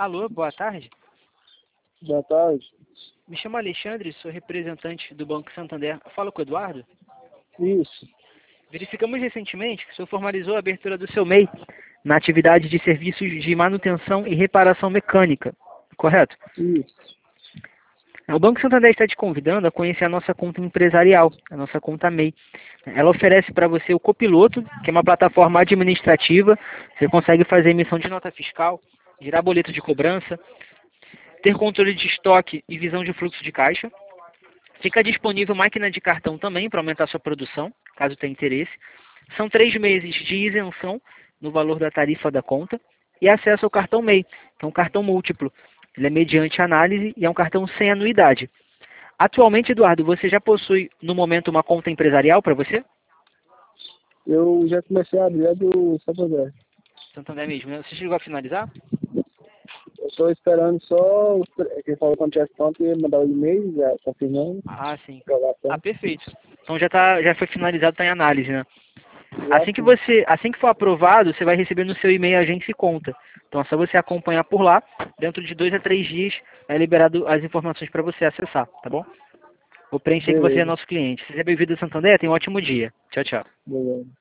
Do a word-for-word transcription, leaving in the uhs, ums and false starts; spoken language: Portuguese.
Alô, boa tarde. Boa tarde. Me chamo Alexandre, sou representante do Banco Santander. Falo com o Eduardo. Isso. Verificamos recentemente que o senhor formalizou a abertura do seu M E I na atividade de serviços de manutenção e reparação mecânica, correto? Isso. O Banco Santander está te convidando a conhecer a nossa conta empresarial, a nossa conta M E I. Ela oferece para você o Copiloto, que é uma plataforma administrativa. Você consegue fazer emissão de nota fiscal, gerar boleto de cobrança, ter controle de estoque e visão de fluxo de caixa. Fica disponível máquina de cartão também para aumentar sua produção, caso tenha interesse. São três meses de isenção no valor da tarifa da conta e acesso ao cartão M E I, que é um cartão múltiplo. Ele é mediante análise e é um cartão sem anuidade. Atualmente, Eduardo, você já possui, no momento, uma conta empresarial para você? Eu já comecei a abrir a do Santander. Santander mesmo, né? Você chegou a finalizar? Eu estou esperando só os tre- quem falou quando tivesse pronto e mandar o e-mail, já confirmando. Ah, sim. Aprovação. Ah, perfeito. Então já, tá, já foi finalizado, está em análise, né? Já Assim que sim. você, assim que for aprovado, você vai receber no seu e-mail agência e conta. Então é só você acompanhar por lá. Dentro de dois a três dias é liberado as informações para você acessar, tá bom? Vou preencher que você é Beleza. nosso cliente. Seja bem-vindo ao Santander, tenha um ótimo dia. Tchau, tchau. Beleza.